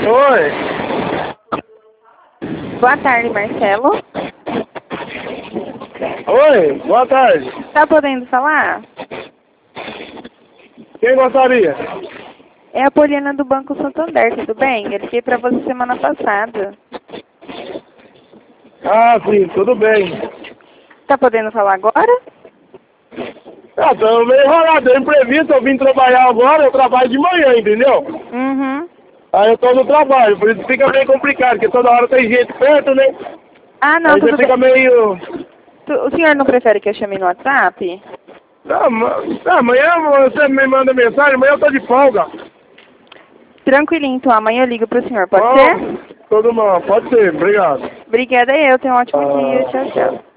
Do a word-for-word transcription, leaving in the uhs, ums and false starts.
Oi. Boa tarde, Marcelo. Oi, boa tarde. Tá podendo falar? Quem gostaria? É a Poliana do Banco Santander, tudo bem? Eu liguei pra você semana passada. Ah, sim, tudo bem. Tá podendo falar agora? Ah, tô meio enrolado, é imprevisto, eu vim trabalhar agora, eu trabalho de manhã, entendeu? Uhum. Aí eu tô no trabalho, por isso fica meio complicado, porque toda hora tem gente perto, né? Ah, não, Aí você tudo fica bem. meio... Tu- O senhor não prefere que eu chame no WhatsApp? Ah, ma- ah, amanhã você me manda mensagem, amanhã eu tô de folga. Tranquilinho, então amanhã eu ligo pro senhor, pode ser? Oh, todo mundo, pode ser, obrigado. Obrigada eu, tenha um ótimo dia. Ah, Tchau, tchau.